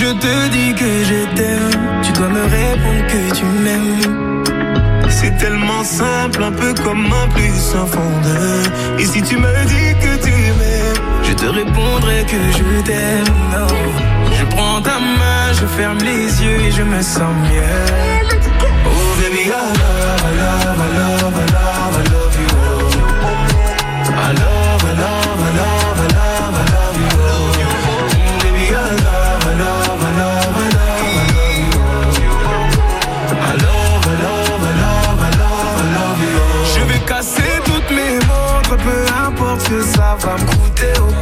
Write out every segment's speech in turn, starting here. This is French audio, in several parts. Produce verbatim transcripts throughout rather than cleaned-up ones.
je te dis que je t'aime, tu dois me répondre que tu m'aimes. C'est tellement simple, un peu comme un plus un fondeur. Et si tu me dis que tu m'aimes, je te répondrai que je t'aime. Oh. Je prends ta main, je ferme les yeux et je me sens mieux. Oh baby, I love, I love, I love, I love, I love you. I love, I love, I love, I love, I love you. Oh baby, I love, I love, I love, I love, I love you. I love, I love, I love, I love, I love you. Je vais casser toutes mes montres, peu importe ce que ça va me coûter. Oh.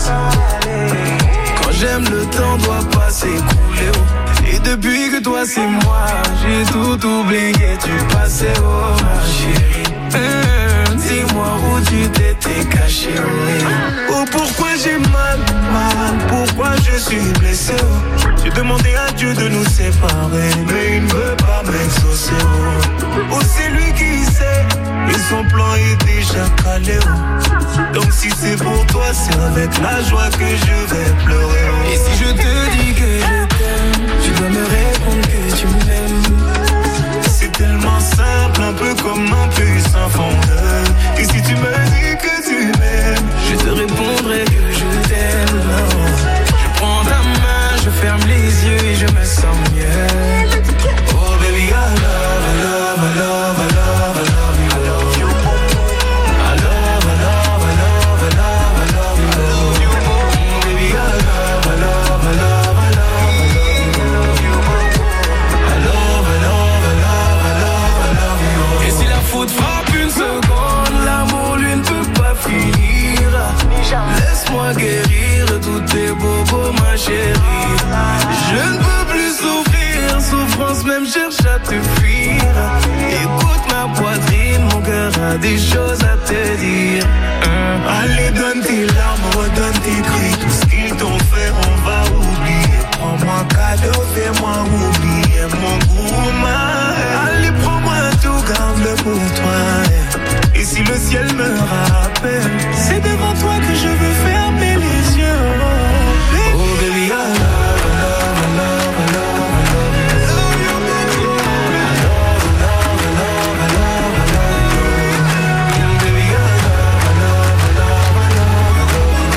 Quand j'aime, le temps doit pas s'écouler. Oh. Et depuis que toi c'est moi, j'ai tout oublié, tu passais, oh ma chérie. Mmh, dis-moi où tu t'étais caché, oh. Oh pourquoi j'ai mal, mal, pourquoi je suis blessé, oh. J'ai demandé à Dieu de nous séparer, mais il ne veut pas m'exaucer, oh. Oh c'est lui qui sait, et son plan est déjà calé, oh. Donc si c'est pour toi, c'est avec la joie que je vais pleurer, oh. Et si je te dis que je t'aime, tu dois me répondre que tu m'aimes. C'est tellement simple, un peu comme un puissant fondeur. Et si tu me dis que tu m'aimes, je te répondrai que je t'aime. Je prends ta main, je ferme les yeux et je me sens mieux. Oh baby, I love, I love, I love, I love, I love you. I love you. I love, I love, I love, I love, I love you. Oh baby, I love, I love, I love, I love, I love you. I love, I love, I love, I love, I love you. Et si la faute frappe une seconde, l'amour lui ne peut pas finir. Laisse-moi guérir de tous tes bobos, ma chérie. Je ne peux plus souffrir, souffrance même cherche à te fuir. Écoute ma poitrine, mon cœur a des choses à te dire. Hein? Allez, donne tes larmes, redonne tes cris. Tout ce qu'ils t'ont fait, on va oublier. Prends-moi cadeau, fais-moi oublier mon gourmand. Allez, prends-moi tout, garde-le pour toi. Et si le ciel me rappelle, c'est devant toi que je veux fermer les yeux. Oh baby, I love, I love, I love, I love, I love you. I love you, baby. I love, I love, I love, I love, I love you. Baby, I love, I love, I love, I love, I love you.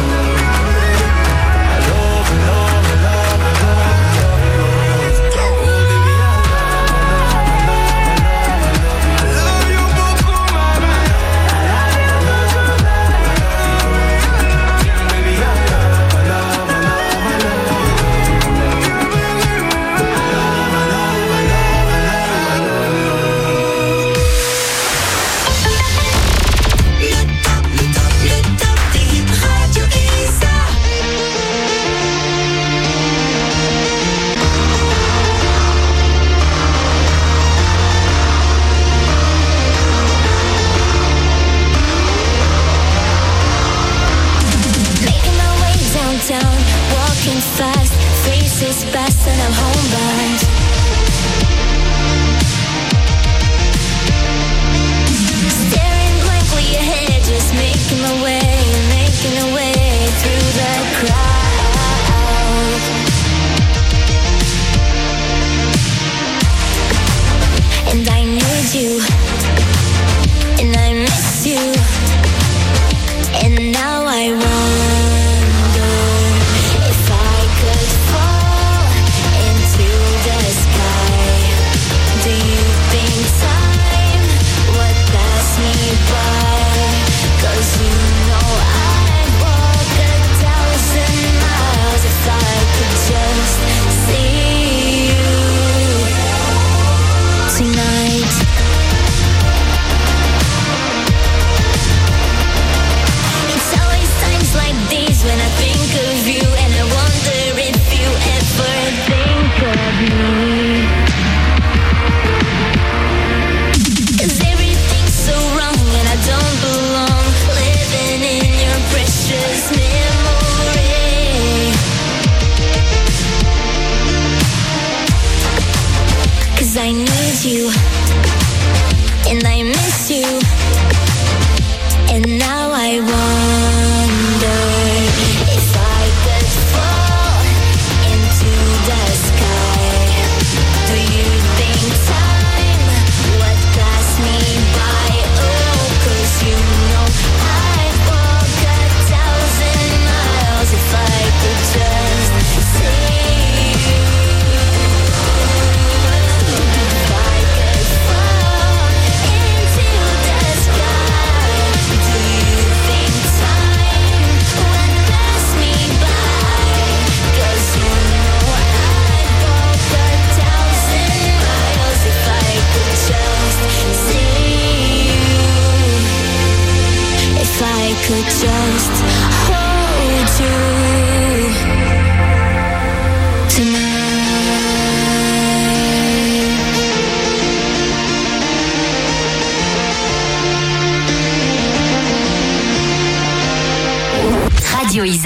Radio Isa.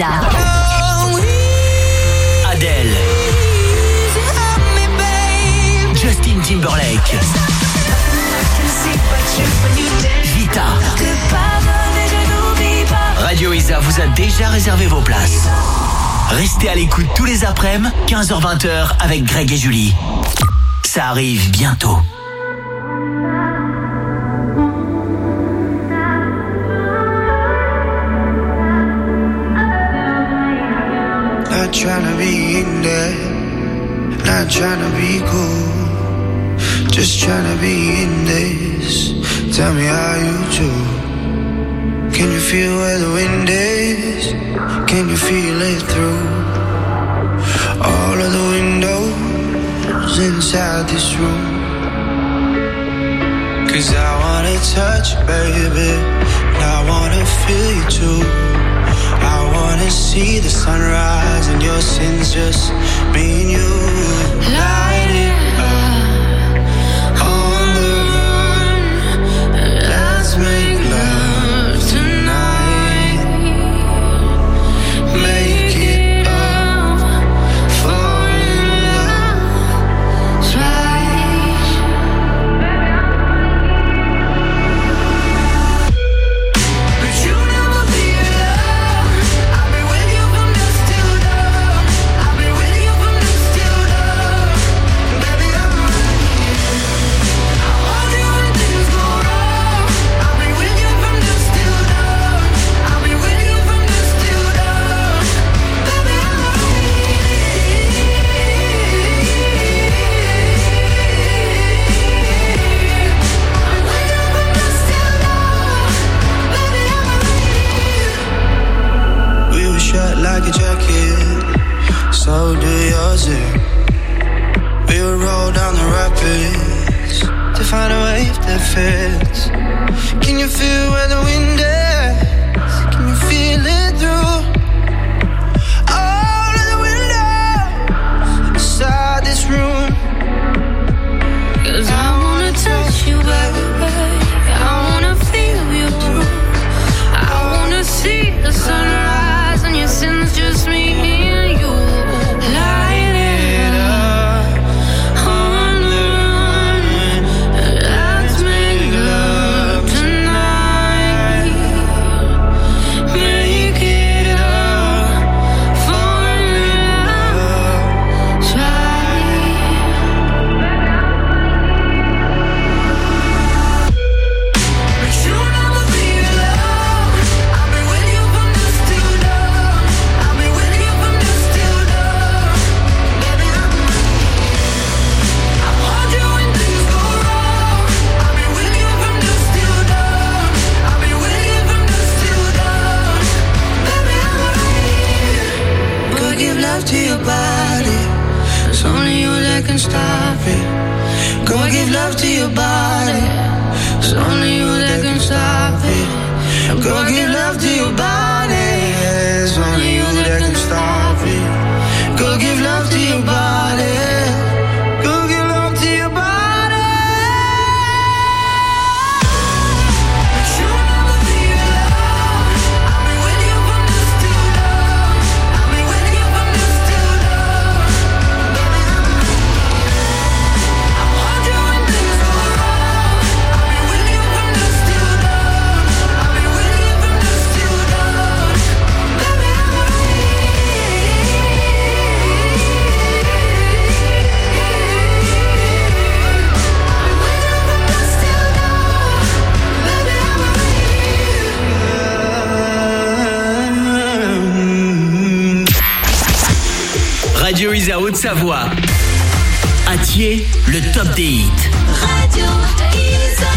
Adele. Justin Timberlake. Vita. Radio Isa vous a déjà réservé vos places. Restez à l'écoute tous les après-midi, quinze heures vingt avec Greg et Julie. Ça arrive bientôt. Not tryna be in there, not tryna be cool, just tryna be in this. Tell me how you do. Can you feel where the wind is? Can you feel it through all of the windows inside this room? Cause I wanna touch you, baby, and I wanna feel you too. I wanna see the sunrise and your sins, just me and you. Light it up on the run. Let's make love tonight. Make it up, fall in love twice. But you never be alone. I've been with you from dusk till dawn. I've been with you from dusk till dawn. Baby, I'm running. I hold you when things go wrong. I've been with you from dusk till dawn. I've been with you from dusk till dawn. Baby, I'm running. I'm with you from dusk till dawn. Baby, I'm running. We were shut like a jacket, so do yours. Here. We would roll down the rapids to find a wave that fits. Can you feel where the wind is? Can you feel it through all of the windows inside this room? Cause I wanna touch you, baby. I wanna feel you too. I wanna see the sunrise and your sins, just me and you. Light it up on the run. Let's make love tonight. Make it up, fall in love twice. But you never be alone. I've been with you from dusk till dawn. I've been with you from dusk till dawn. Baby, I'm running. I hold you when things go wrong. I've been with you from dusk till dawn. I've been with you from dusk till dawn. Baby, I'm running. Go give love to your body. It's only you that can stop it. Go give love to your body. It's only you that can stop it. Go give love to your body. It's only you that can stop it. Go give love to your body. Go give love to your body. But you never be alone. I've been with you from dusk till dawn. I've been with you from dusk till dawn. Baby, I'm running. I hold you when things go wrong. I've been with you from dusk till dawn. I've been with you from dusk till dawn. Baby, I'm running. Radio Isa Haute-Savoie. À Thiers, le top des hits. Radio Isa.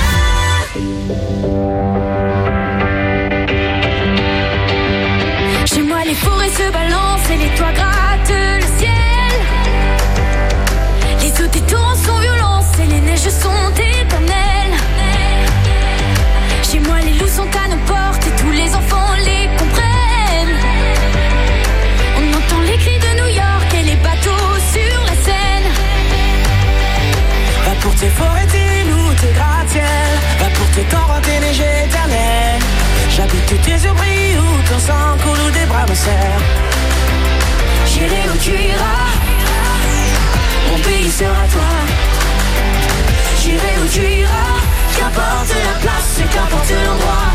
Chez moi les forêts se balancent et les toits grattent le ciel. Les eaux des torrents sont violents et les neiges sont éternelles. Chez moi les loups sont à nos portes et tous les enfants les comprennent. On entend les cris de New York et les bateaux sur la Seine. Va pour tes forêts, tes loups, tes gratte-ciel. Va pour tes torrents, tes neiges éternelles. J'habite tes abris où ton sang coule ou des bras me scellent. sera toi. J'irai où tu iras, qu'importe la place et qu'importe l'endroit.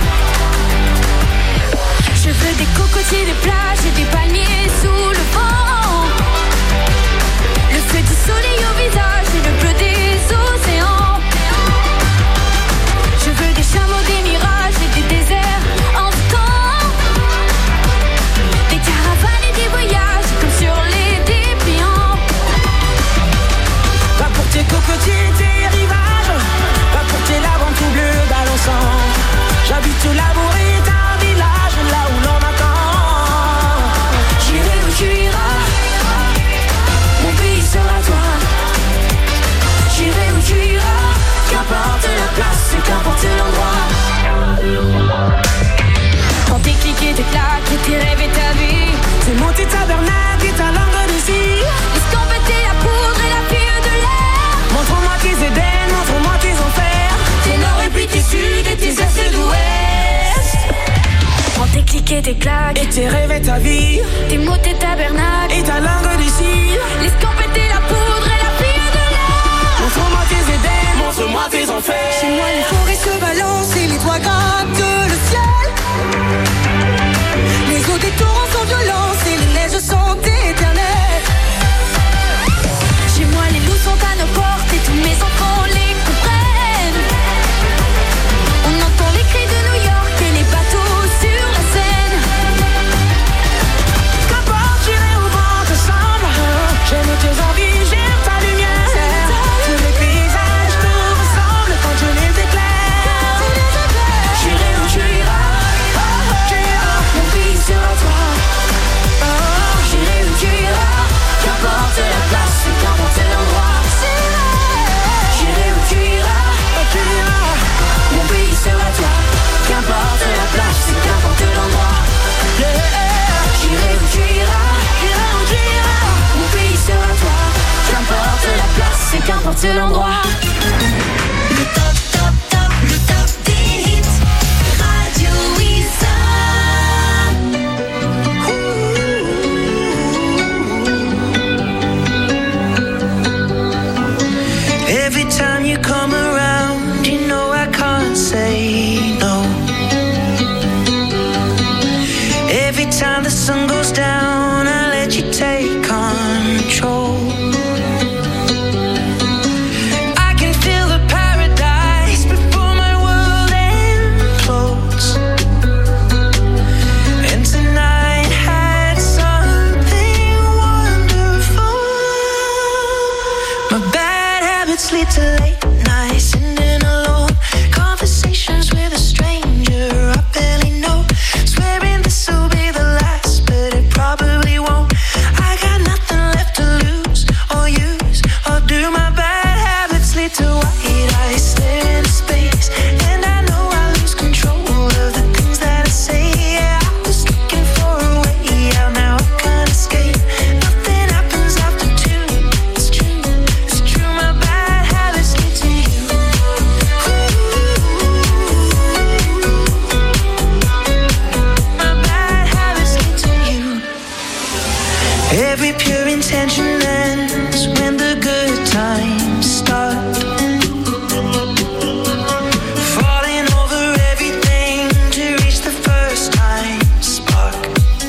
Je veux des cocotiers, des plages et des palmiers sous le vent. Le feu du soleil au visage et le bleu des océans. Je veux des chameaux, des mirages et des déserts en temps. Des caravanes et des voyages comme sur les dépliants. Pas pour tes cocotiers, tes rivages, pas pour tes laves en tout bleu balançant. J'habite au labour et un village là où l'on m'attend. J'irai où tu iras, mon pays sera toi. J'irai où tu iras, qu'importe la place et qu'importe l'endroit. Quand tes clics et tes claques et tes rêves et ta vie, C'est mon petit tabernacle et ta langue de scie. l'escampette et la poudre et la fille de l'air. Montre-moi tes Éden, montre-moi tes enfers. Tes nord et puis tes sud et tes est et d'ouest. Quand tes clics et tes claques, Et tes rêves et ta vie, tes mots, tes tabernacles, et ta langue de scie. l'escampette et la poudre et la fille de l'air. Montre-moi tes Éden, montre-moi tes enfers. Chez moi les forêts se balancent et les toits grattent le ciel. Les eaux des torrents sont violentes et les neiges sont éternelles. Chez moi les loups sont à nos portes et tous mes enfants les comprennent. On entend les cris de New York et les bateaux sur la Seine. Qu'importe, j'irai au vent ensemble. J'aime tes envies, j'aime ta lumière. Tous les paysages te ressemblent quand je les éclaire. J'irai où tu iras, Tu iras, mon pays sera toi. J'irai où tu iras, qu'importe la place et qu'importe l'endroit. J'irai où tu iras, tu iras. mon pays sera toi. Qu'importe la place et qu'importe l'endroit. J'irai où tu iras, J'irai où tu iras. mon pays sera toi. Qu'importe la place et qu'importe l'endroit. Le top, top, top, le top des hits. Radio Isa. Every time you come around, you know I can't say no. Every time the sun goes down, I let you take control. I can feel the paradise before my world implodes. And tonight had something wonderful. My bad habits lead to late nights, sitting alone. Conversations with a stranger I barely know. Swearing this will be the last, but it probably won't. I got nothing left to lose or use or do. My bad habits lead to white eyes staring into space, and I know I lose control of the things that I say. Yeah, I was looking for a way out, now I can't escape. Nothing happens after two. It's true, it's true. My bad habits lead to you. My bad habits lead to you. Every pure intention ends when the good times start. Falling over everything to reach the first time spark.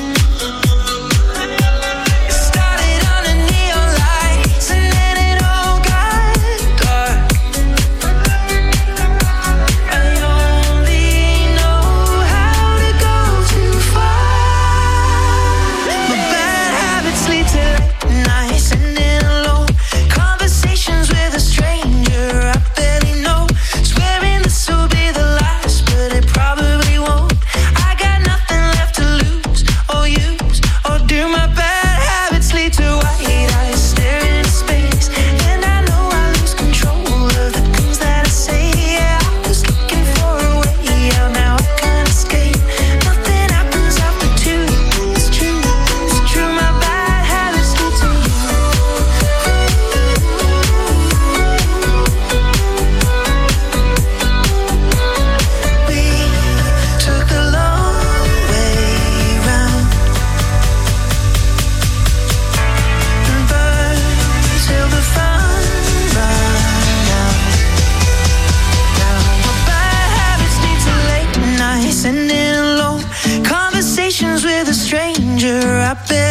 It started under neon lights and then it all got dark. I only know how to go too far. My bad habits lead to late nights, sitting alone. Conversations with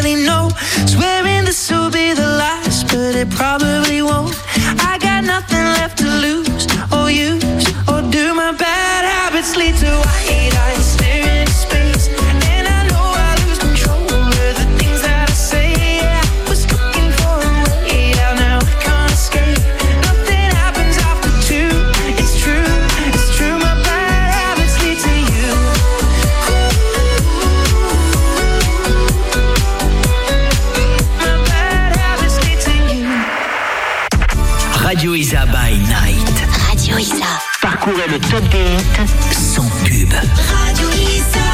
hardly know. Swearing this will be the last, but it probably won't. I got nothing left to lose or use, or do my bad habits lead to white eyes staring into space? And I know I lose control of the things that I say. Yeah, I was looking for a way out, now I can't escape. Nothing happens after two. It's true, it's true. My bad habits lead to you. My bad habits lead to you. Radio Isa by Night. Radio Isa. Parcourez le top des hits sans pub. Radio Isa.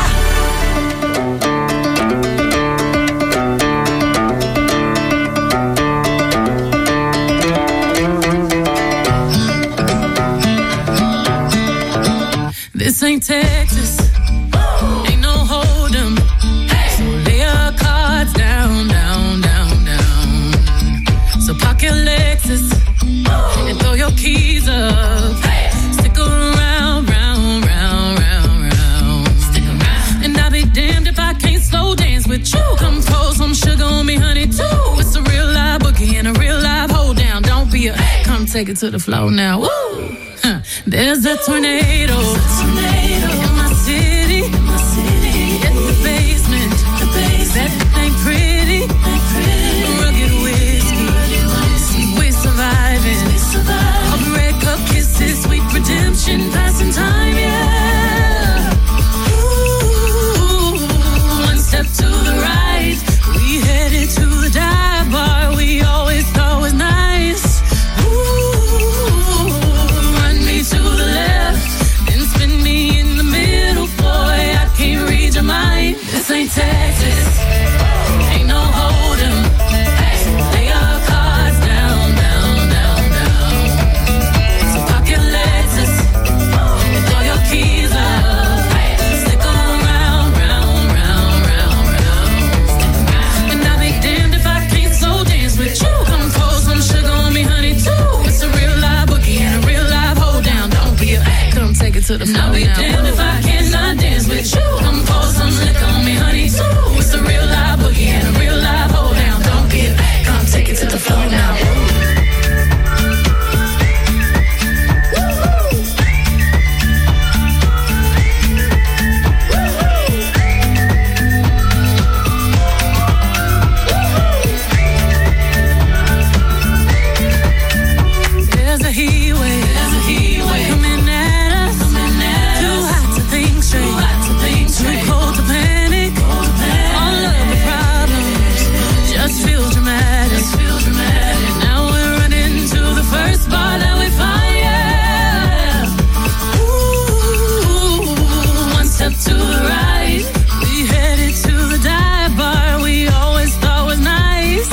This ain't Texas, ain't no hold'em. So lay your cards down, down, down, down. So park your Lexus and throw your keys up. Stick around, round, round, round, round. Stick around. And I'll be damned if I can't slow dance with you. Come pour some sugar on me, honey, too. It's a real live boogie and a real live hold down. Don't be a, come take it to the floor now. Woo! Huh. There's a tornado, in my city, in my city. In the basement, the basement. That ain't pretty, ain't pretty. Rugged whiskey, we're surviving. We survive. All the red cup kisses, sweet redemption, passing time, yeah. Ooh, one step to the right, we headed to the dive bar we always thought was nice. To the left, then spin me in the middle, boy, I can't read your mind. This ain't Texas, ain't no hold'em. Lay your cards down, down, down, down. So park your Lexus and throw your keys up. Stick around, round, round, round, round. And I'll be damned if I can't slow dance with you. Come pour some sugar on me, honey, too. It's a real live boogie and a real live hold down. Don't be a, come take it to the floor. I'll be damned if I cannot dance with you. Come pour some liquor on me, honey, too. It's a real live boogie and a real live hold down. Don't be a, come take it to the floor now. There's a heat wave, there's a heat wave coming at us. Coming at Too us. hot to think straight, Too hot to think straight. Too cold to panic. Cold to panic. All of the problems just feel dramatic. Just feel dramatic. Now we're running to the first bar that we find. Yeah. Ooh, one step to the right, we headed to the dive bar we always thought was nice.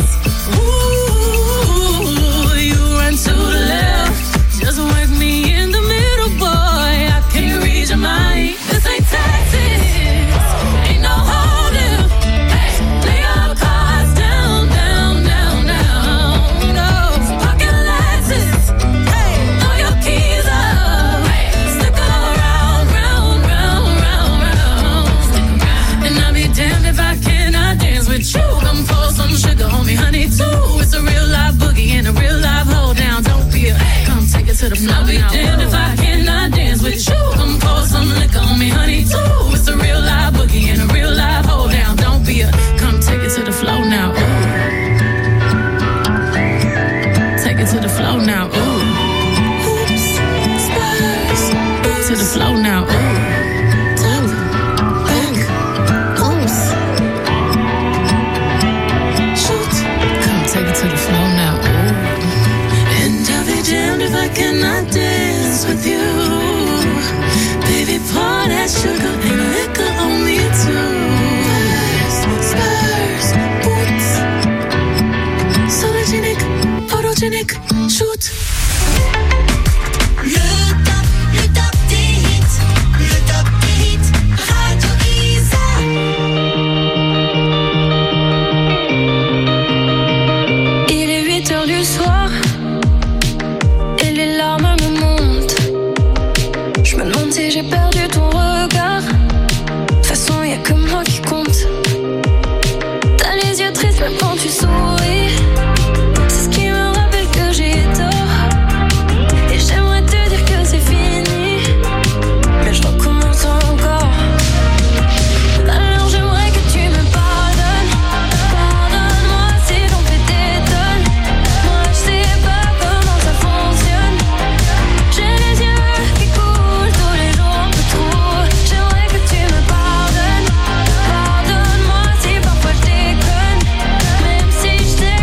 Ooh, you run to the left, just work me in the middle, boy, I can't read your mind. This ain't Texas, ain't no hold'em. Lay your cards down, down, down, down. No, park your Lexus, throw your keys up. Stick around, round, round, round, round. And I'll be damned if I cannot dance with you. Come pour some sugar on me, honey, too. It's a real live boogie and a real live hold down. Don't be a, come take it to the floor. I'll be damned if I cannot dance with you. Come pour some liquor on me, honey, too. It's a real live boogie and a real live hold down. Don't be a, come take it to the floor now. Ooh. Take it to the floor now. Ooh. Oops, spurs. To the floor now. Ooh. Top, back, oops. Shoot. Come take it to the floor now. Ooh. And I'll be damned if I cannot dance with you. Baby, pour that sugar and liquor on me too. Spurs, boots. Sologenic, photogenic, shoot. Le top, le top des hits. Le top des hits. Radio Isa. Il est huit Même quand tu souris, c'est ce qui me rappelle que j'ai tort. Et j'aimerais te dire que c'est fini, mais je recommence encore. Alors j'aimerais que tu me pardonnes. Pardonne-moi si j'en fais des tonnes. Moi je sais pas comment ça fonctionne. J'ai les yeux qui coulent tous les jours un peu trop. J'aimerais que tu me pardonnes. Pardonne-moi si parfois je déconne. Même si je t'aime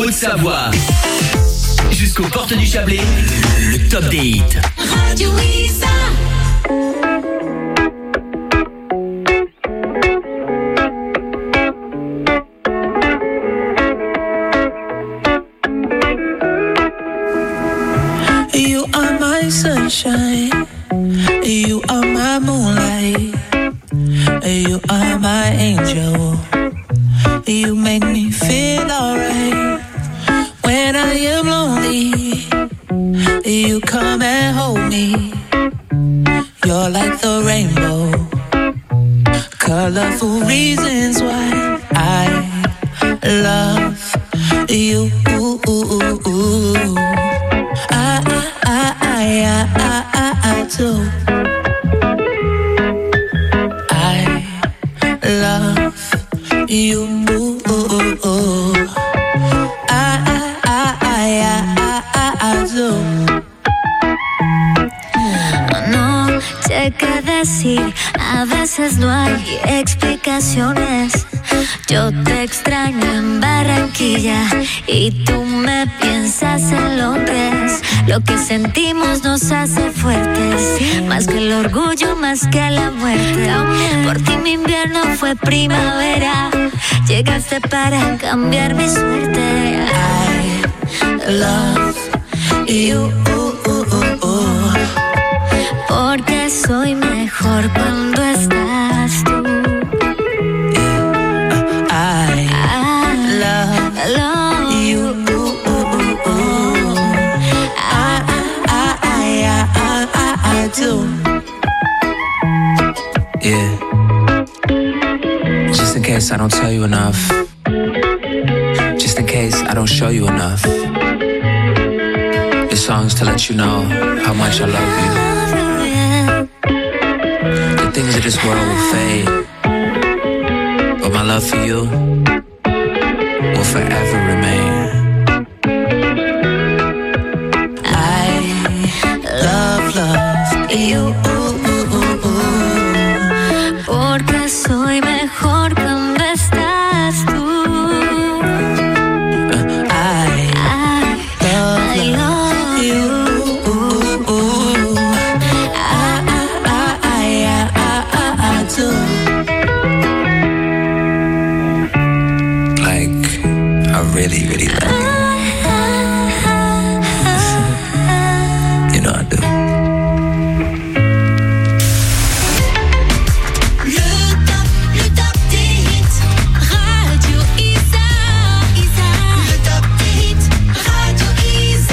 Haute-Savoie. Jusqu'aux portes du Chablais, le top des hits. Radio Isa. You are my sunshine. You are my moonlight. You are my angel. You make me feel alright. When I am lonely, you come and hold me. You're like the rainbow, colorful reasons why I love you. I, I, I, I, I, I, I do. I love you. Qué decir, a veces no hay explicaciones. Yo te extraño en Barranquilla y tú me piensas en Londres. Lo que sentimos nos hace fuertes, más que el orgullo, más que la muerte. Por ti mi invierno fue primavera, llegaste para cambiar mi suerte. I love you. Porque soy mejor cuando estás tú. I, I love, love you. I, I, I, I, I, I do. Yeah. Just in case I don't tell you enough. Just in case I don't show you enough. This song's to let you know how much I love you. Things of this world will fade, but my love for you will forever remain. I love, love you. Porque soy mejor cuando estás tú. I, I love, I love you. Like, I really, really love you. You know I do. Le top, le top des hits. Radio Isa, Isa. Le top des hits. Radio Isa.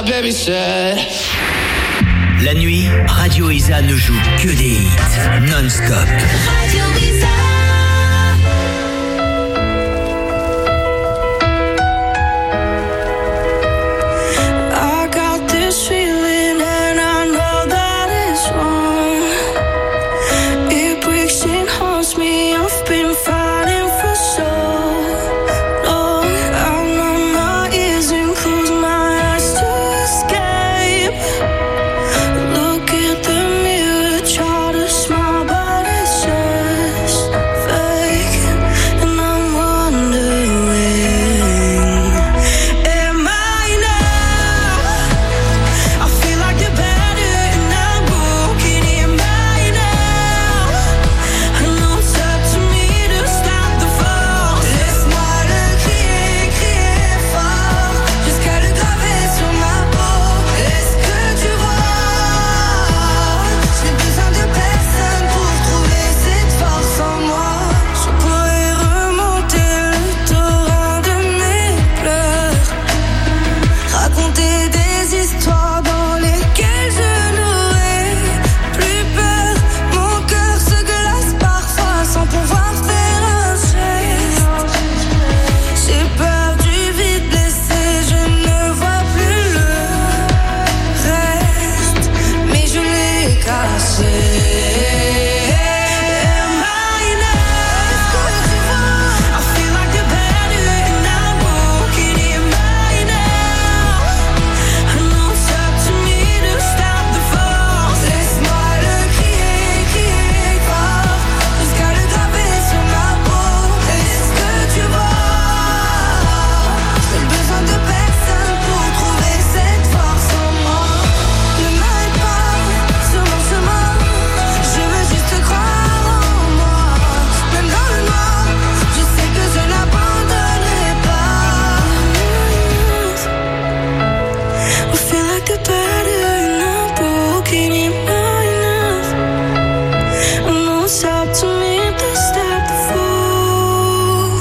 baby said. La nuit, Radio Isa ne joue que des hits non-stop. Radio Isa. I got this feeling and I know that it's wrong. It breaks and haunts me. I've been fighting for so long. I numb my ears and close my eyes to escape. Look at the mirror, try to smile, but it's just fake. And I'm wondering, am I now? I feel like the better and I'm broken. Am I now? I know it's up to me to stop the fall. Laisse-moi le crier, crier fort. Jusqu'à le graver sur ma peau. Est-ce que tu vois? J'ai besoin de personne pour trouver cette force en moi. Je pourrais remonter le torrent de mes pleurs, raconter des histoires dans lesquelles je n'aurai plus peur. Mon cœur se glace parfois sans pouvoir faire un geste. J'ai peur du vide laissé, je ne vois plus le reste, mais je l'ai caché. Am I now? I feel like the better and I'm broken. Am I now? I know it's up to me to stop the force. Laisse-moi le crier, crier fort, jusqu'à le graver sur ma peau. Est-ce que tu vois? J'ai besoin de personne pour trouver cette force en moi. Ne m'arrête pas sur mon chemin, je veux juste croire en moi. Même dans le noir, je sais que je n'abandonnerai pas. I feel like the better and I'm broken. Am I enough? I know it's up to me to stop the fall.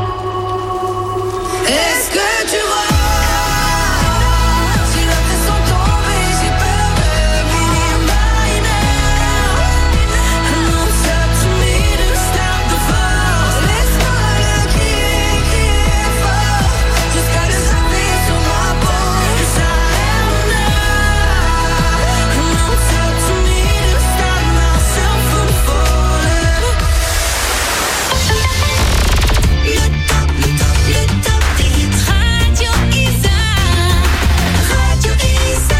Est-ce que tu vois? J'ai l'impression de tomber, j'ai peur de mourir. Am I now? I know it's up to me to stop the fall. Laisse-moi le crier, crier fort, jusqu'à le graver sur ma peau. Yes, I am now. I know it's up to me to stop myself from falling. Le top, le top, le top des hits. Radio Isa. Radio Isa.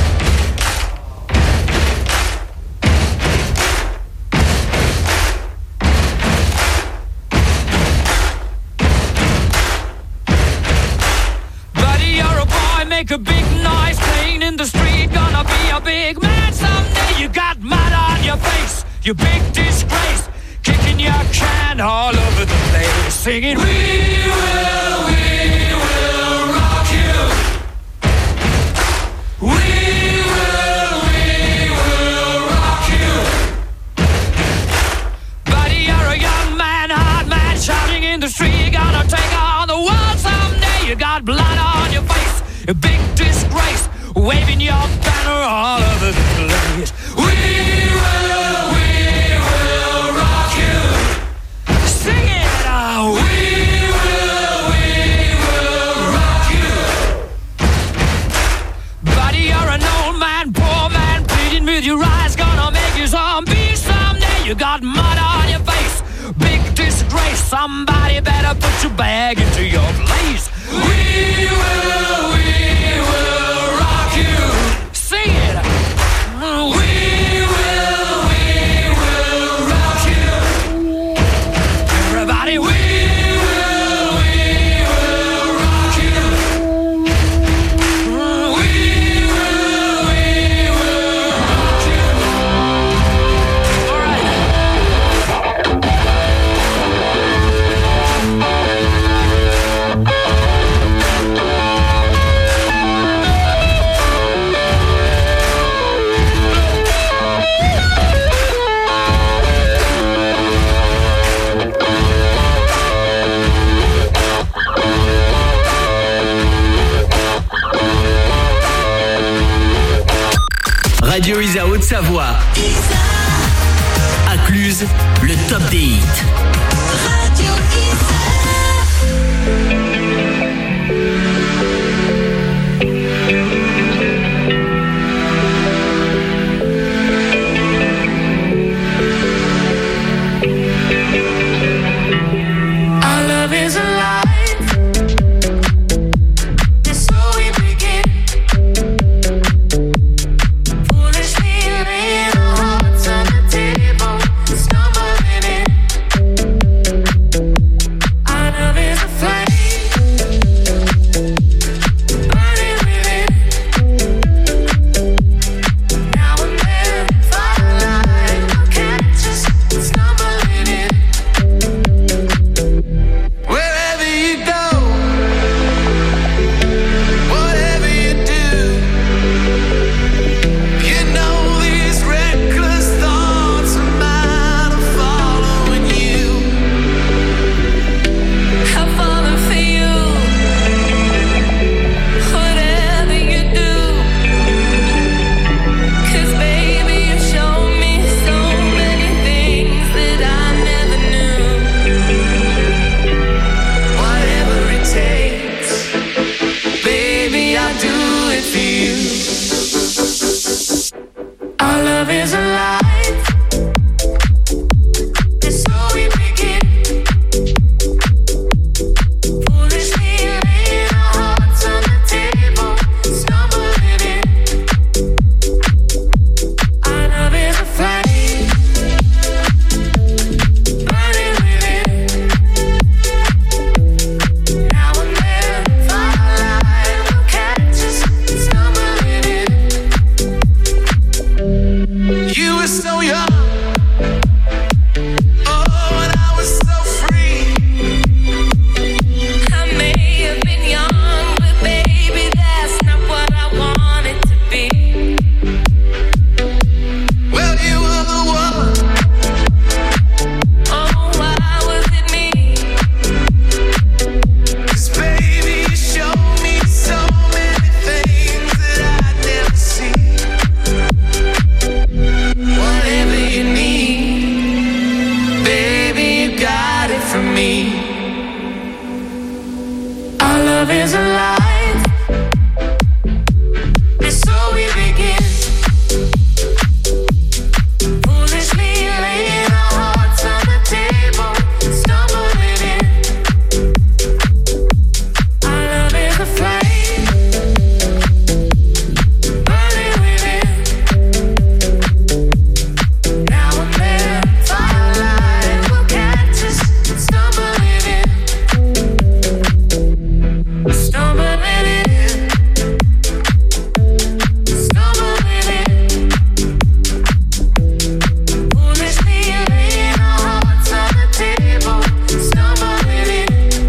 Buddy, you're a boy, make a big noise, playing in the street, gonna be a big man someday. You got mud on your face, you big disgrace, kicking your can all over the place, singing, we will, we will rock you. We will, we will rock you. Buddy, you're a young man, hard man, shouting in the street, gonna take on the world someday. You got blood on your face, a big disgrace, waving your banner all over the place. We will, we will rock you. Sing it out. We will, we will rock you. Buddy, you're an old man, poor man, pleading with your eyes, gonna make you zombie someday. You got mud on your face, big disgrace, somebody better put your bag into your place. We will, we will rock you. Sing it. We will, we will rock you. Everybody, we will, we will rock you. We will, we will rock you. All right. Radio Isa Haute-Savoie. À Cluse, le top des hits. Radio Our love is alive. It's so we begin. Foolishly laying our hearts on the table, stumbling in. Our love is a flame, burning within. Now and then, firelight will catch us stumbling in. Wherever you go, whatever you do, you know these reckless thoughts of mine are following you. I've fallen for you. Whatever you do, 'cause baby you show me so many things that I never knew. Whatever it takes, baby, I'll do it for you. Our love is alive. It's so we begin. Foolishly laying our hearts on the table, stumbling in. Our love is a flame, burning within. Now and then, firelight will catch us stumbling in. You were so young, oh, and I was so free. I may have been young, but baby, that's not what I wanted to be. Well, you were the one. Oh, why was it me? 'Cause baby, you showed me so many things that I'd never seen. Whatever you need, baby, you got it from me. Our love is alive. And so we begin. Foolishly laying our hearts on the table, stumbling in. Our love is a flame, burning within. Now and then, firelight will catch us stumbling in. Stumbling in. Stumbling in. Foolishly laying our hearts on the table, stumbling in.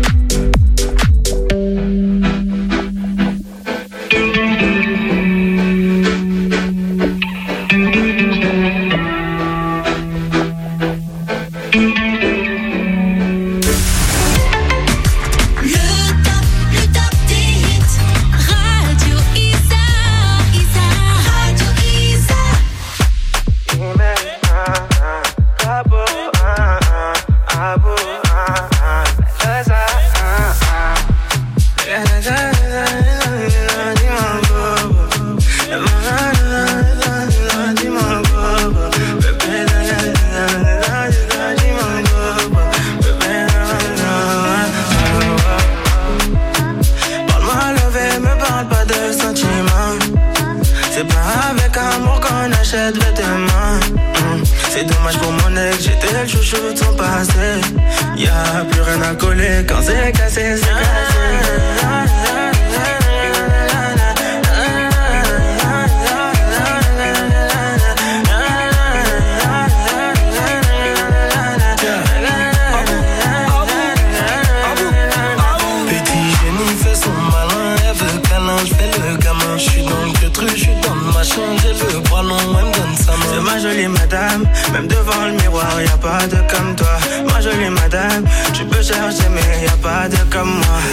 Le top, le top des hits. Radio Isa, Isa. Radio Isa. Parle-moi levé, me parle pas de sentiments. C'est pas avec amour qu'on achète vêtements. Mm. C'est dommage pour mon ex, j'étais le chouchou de son passé. Y'a plus rien à coller quand c'est cassé, c'est cassé. Petit génie fait son malin, elle veut câlin, j'fais le gamin. J'suis dans le queutru, j'suis dans le machin, j'ai le bras long, elle me donne sa main. C'est ma jolie madame, même devant le miroir, y'a pas de comme toi. Ma jolie madame, tu peux chercher mais y'a pas de comme moi.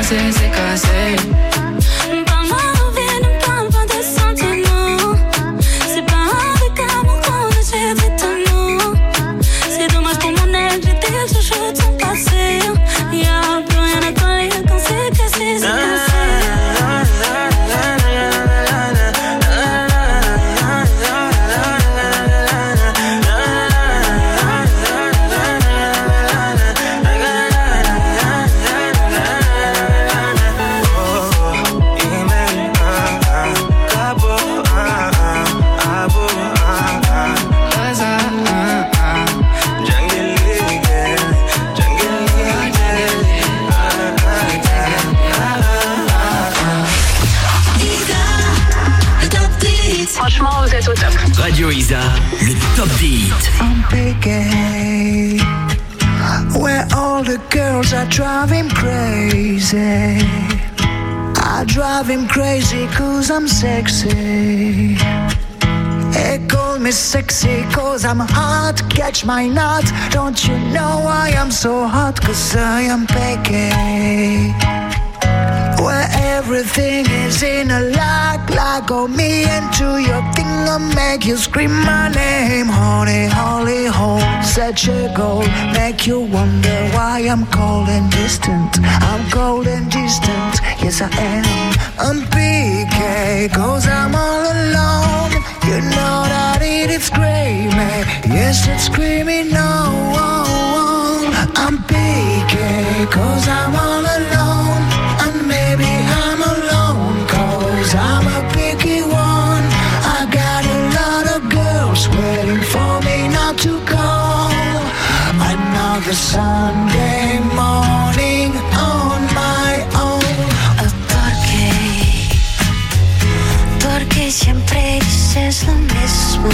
cassé, c'est cassé. Parle-moi bien, ne parle pas de sentiments. C'est pas avec amour qu'on achète étonnant. C'est dommage pour mon aile, j'étais le chouchou de son passé. Y'a plus rien à coller quand c'est cassé, c'est cassé. Franchement, vous êtes au top. Radio Isa, le top des hits. I'm picking where all the girls are driving crazy. I drive him crazy cause I'm sexy. They call me sexy cause I'm hot. Catch my nut. Don't you know I am so hot cause I am picking where everything is in a lock, lock on me into your thing, I'll make you scream my name. Honey, holy hole, such a goal, make you wonder why I'm cold and distant. I'm cold and distant, yes I am. I'm P K, cause I'm all alone. You know that it is screaming, yes it's screaming no. I'm P K, cause I'm all alone. Maybe I'm alone, cause I'm a picky one. I got a lot of girls waiting for me not to go. Another Sunday morning on my own. ¿Por qué? Porque siempre dices lo mismo.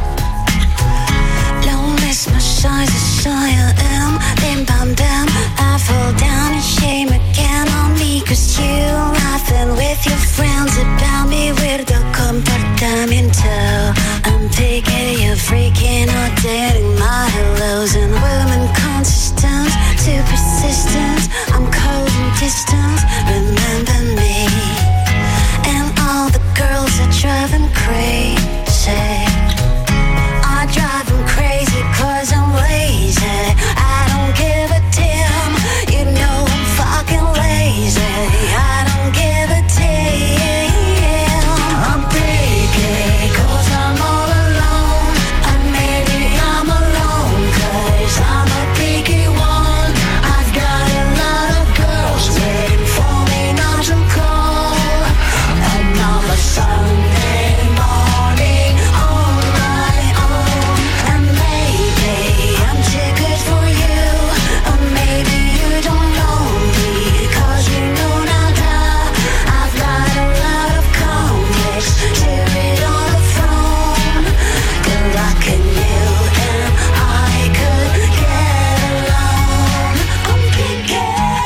Lo mismo soy, soy I am. Bim bam bam, I fall down and shame again on me. Cause you laughing with your friends about me. Weirdo comportamiento. I'm taking you freaking out, dating my hellos and women consistent, too persistent. I'm cold and distant, remember me. And all the girls are driving crazy. I drive them crazy cause I'm lazy. I don't give a damn, you know I'm fucking lazy. I don't give a damn. I'm picky cause I'm all alone. And maybe I'm alone cause I'm a picky one. I've got a lot of girls waiting for me not to call. Another Sunday morning on my own. And maybe I'm too good for you, or maybe you don't know me cause you know nada. I've got a lot of complex, hear it on the phone. Good luck in you and I could get along. I'm picky,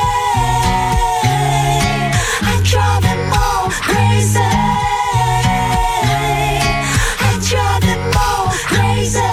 I drive them all crazy. I drive them all crazy.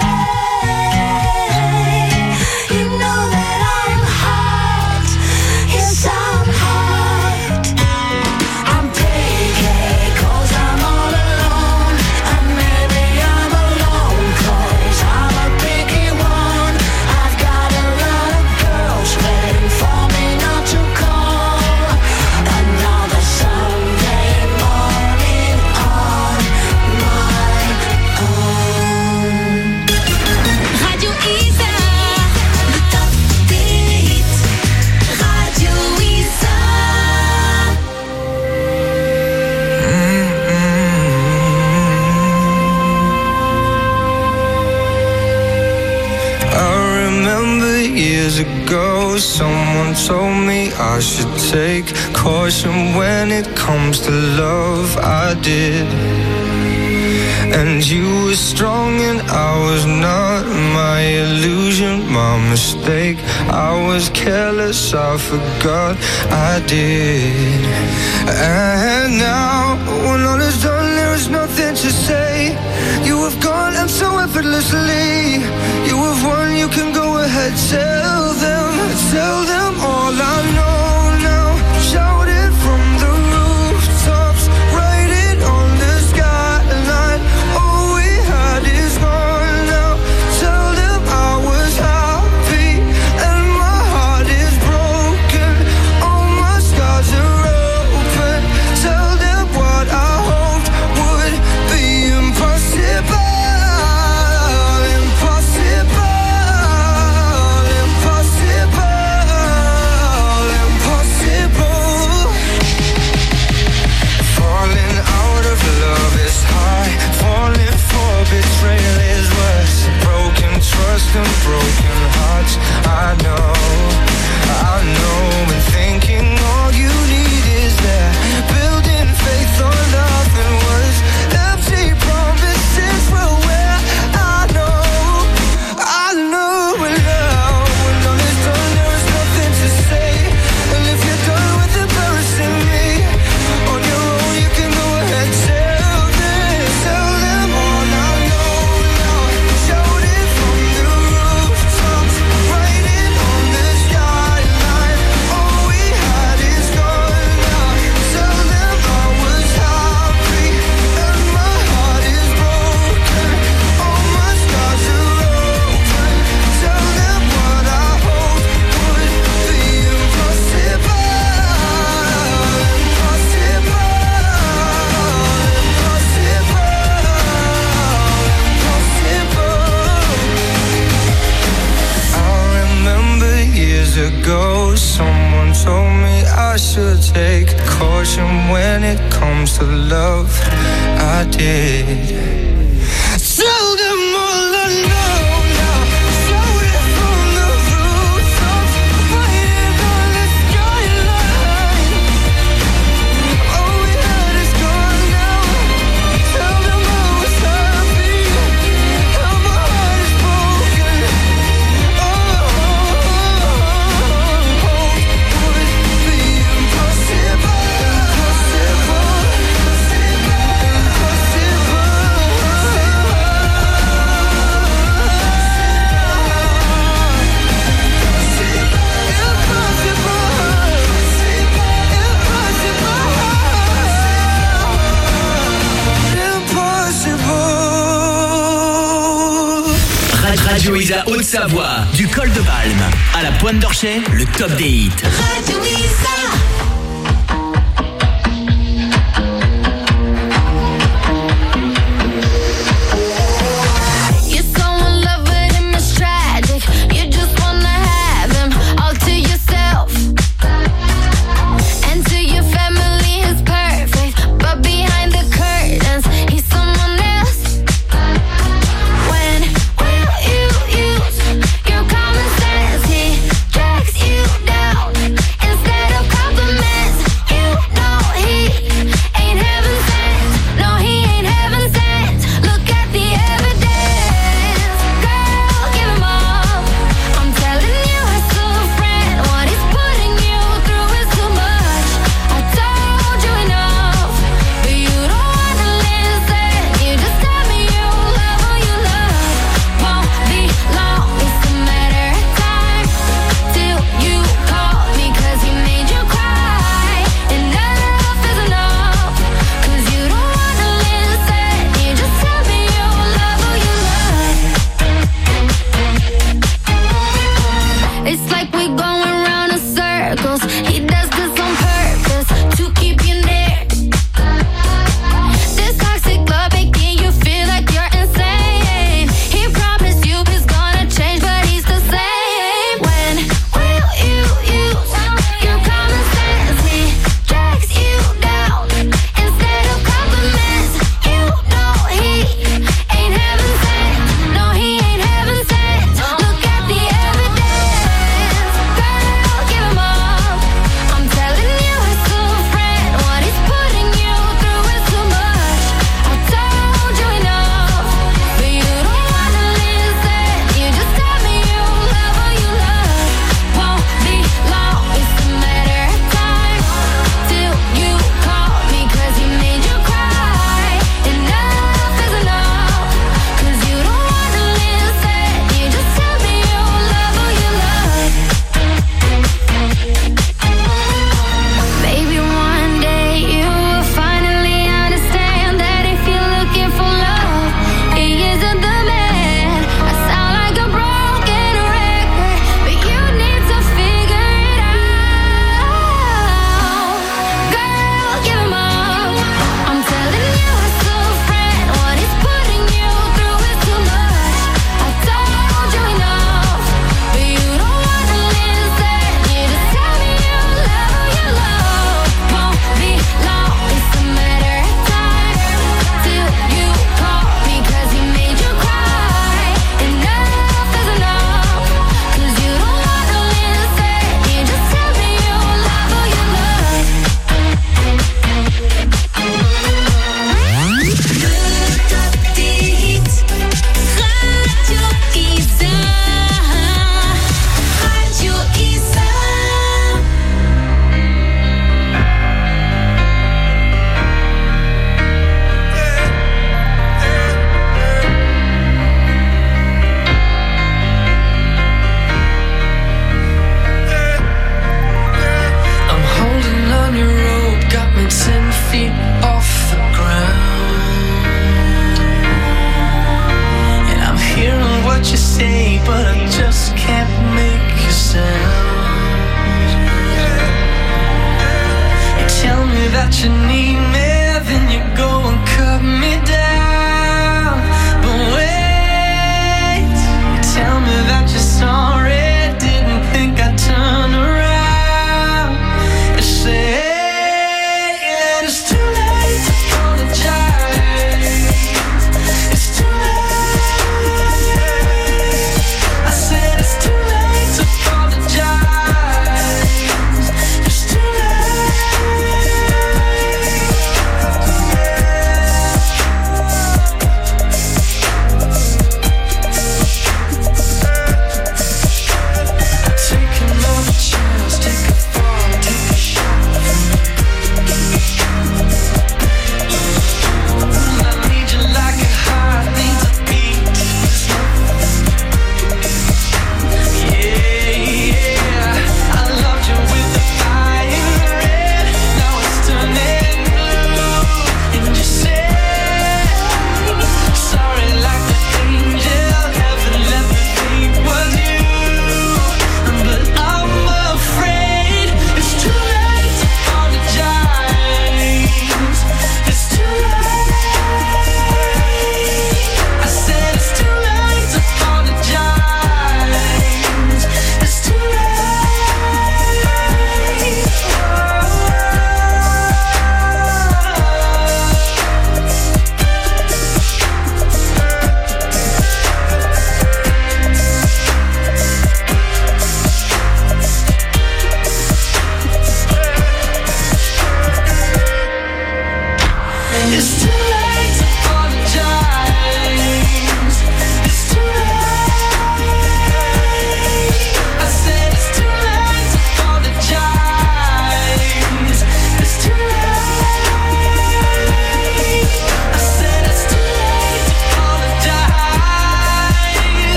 You know that I'm hot, yes I'm hot. I'm picky cause I'm all alone. And maybe I'm alone cause I'm a picky one. I've got a lot of girls waiting for me not to call. Another Sunday morning on my own. Radio Isa, le top des hits. Radio Isa. I remember years ago, someone told me I should take caution when it comes to love. I did. And you were strong and I was not. My illusion, my mistake. I was careless, I forgot I did. And now, when all is done, there is nothing to say. You have gone and so effortlessly. You have won, you can go ahead. Tell them, tell them all I know now. Shout it. I should take caution when it comes to love. I did. Tell them all I know now. Shout it from the rooftops, fighting on the skyline. All we had is gone now. Tell them I was happy, how my heart is broken. Oh, would be impossible, impossible, Radio Isa Haute-Savoie, du col de Balme à la Pointe d'Orchet, le top des hits. Radio Isa. Common sense, he drags you down instead of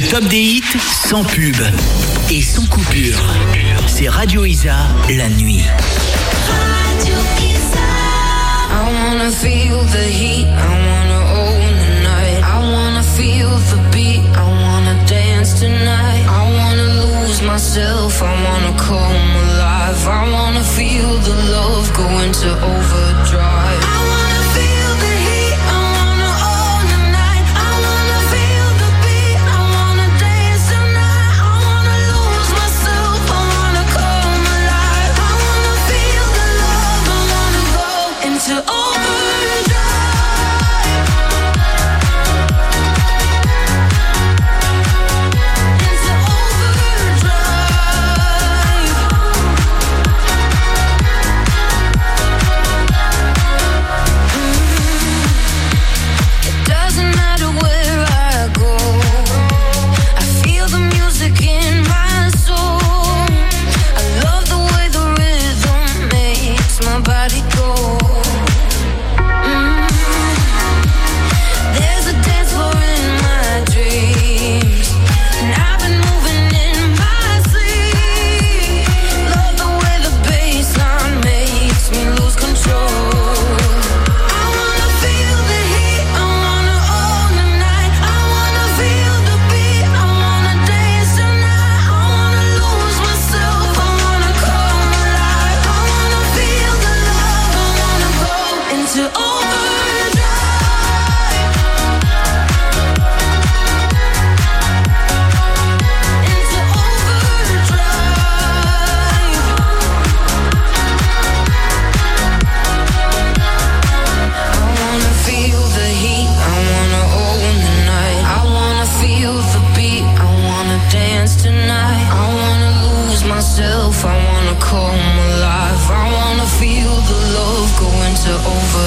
top des hits sans pub et sans coupure. C'est Radio Isa, la nuit. Radio Isa. I wanna feel the heat, I wanna own the night. I wanna feel the beat, I wanna dance tonight. I wanna lose myself, I wanna come alive. I wanna feel the love go into over.